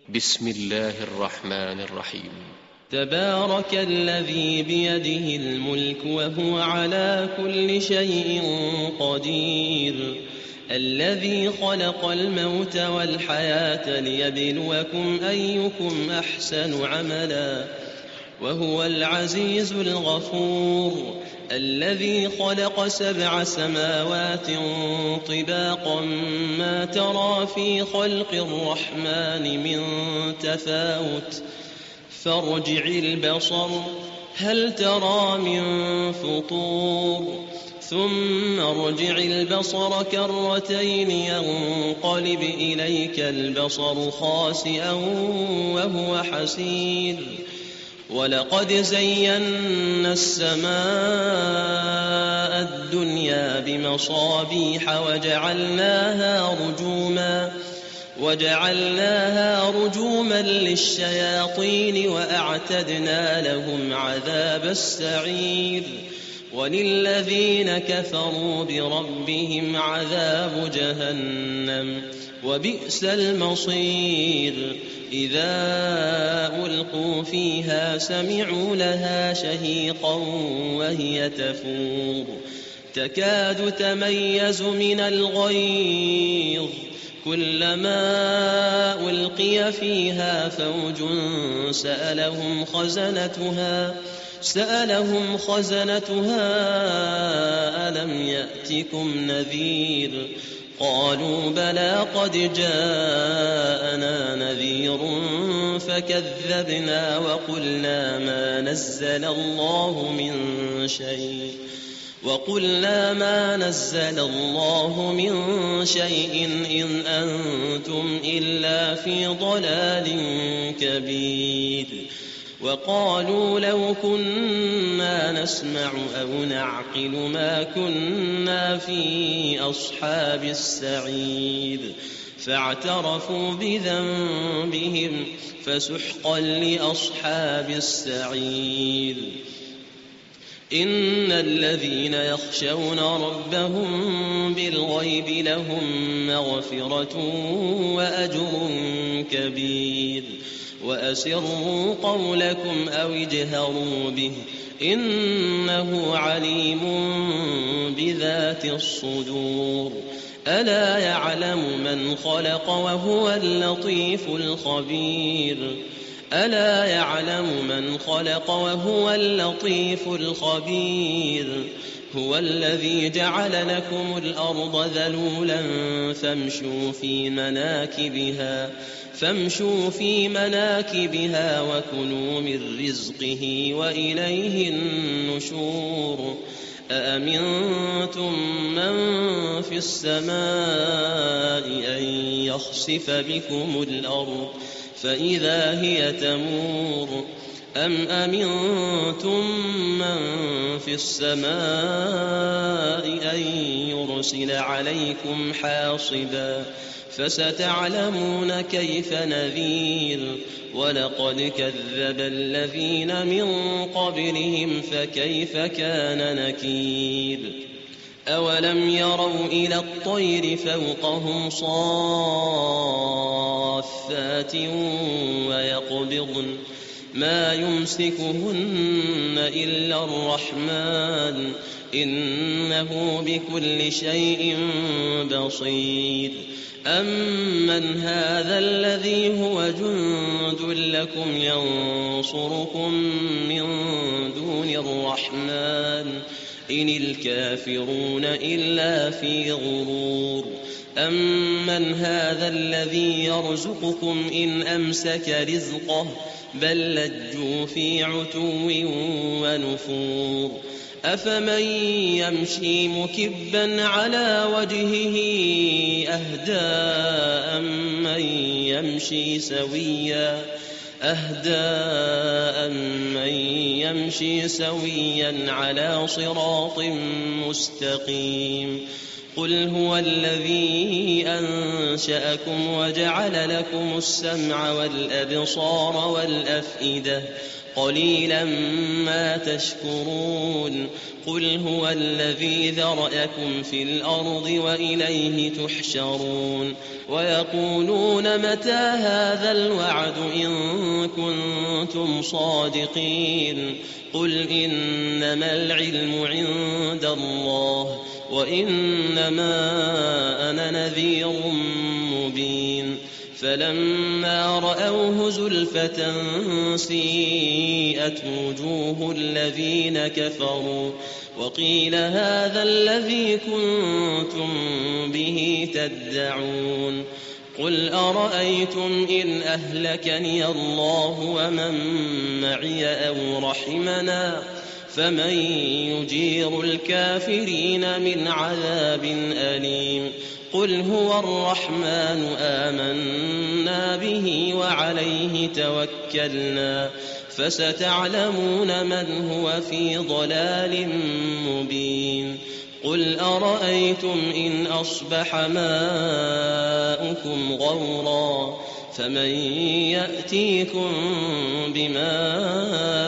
بسم الله الرحمن الرحيم. تبارك الذي بيده الملك وهو على كل شيء قدير، الذي خلق الموت والحياة ليبلوكم أيكم أحسن عملا، وهو العزيز الغفور، الذي خلق 7 سماوات طباقا ما ترى في خلق الرحمن من تفاوت، فارجع البصر هل ترى من فطور، ثم ارجع البصر كرتين ينقلب إليك البصر خاسئا وهو حسير، ولقد زينا السماء الدنيا بمصابيح وجعلناها رجوما للشياطين وأعتدنا لهم عذاب السعير، وللذين كفروا بربهم عذاب جهنم وبئس المصير. إذا ألقوا فيها سمعوا لها شهيقا وهي تفور، تكاد تميز من الغيظ، كلما ألقي فيها فوج سألهم خزنتها ألم يأتكم نذير، قالوا بلى قد جاءنا نذير فكذبنا وقلنا ما نزل الله من شيء إن أنتم إلا في ضلال كبير. وقالوا لو كنا نسمع أو نعقل ما كنا في أصحاب السعير، فاعترفوا بذنبهم فسحقا لأصحاب السعير. إن الذين يخشون ربهم بالغيب لهم مغفرة وأجر كبير. وأسروا قولكم أو اجهروا به إنه عليم بذات الصدور. ألا يعلم من خلق وهو اللطيف الخبير. هو الذي جعل لكم الأرض ذلولا فامشوا في مناكبها وكلوا من رزقه وإليه النشور. أأمنتم من في السماء أن يخسف بكم الأرض فإذا هي تمور، أم أمنتم من في السماء أن يرسل عليكم حاصبا، فستعلمون كيف نذير. ولقد كذب الذين من قبلهم فكيف كان نكير. أولم يروا إلى الطير فوقهم صافات ويقبضن ما يمسكهن إلا الرحمن إنه بكل شيء بصير. أمن هذا الذي هو جند لكم ينصركم من دون الرحمن إن الكافرون إلا في غرور. أمن هذا الذي يرزقكم إن أمسك رزقه بل لجوا في عتو ونفور. أفمن يمشي مكبا على وجهه أهدى أمن يمشي سويا على صراط مستقيم. قل هو الذي أنشأكم وجعل لكم السمع والأبصار والأفئدة قليلا ما تشكرون قل هو الذي ذرأكم في الأرض وإليه تحشرون ويقولون متى هذا الوعد إن كنتم صادقين قل إنما العلم عند الله وإنما أنا نذير مبين فلما رأوه زلفة سيئت وجوه الذين كفروا وقيل هذا الذي كنتم به تدعون قل أرأيتم إن أهلكني الله ومن معي أو رحمنا فمن يجير الكافرين من عذاب أليم قل هو الرحمن آمنا به وعليه توكلنا فستعلمون من هو في ضلال مبين قل أرأيتم إن أصبح ماؤكم غورا فمن يأتيكم بماء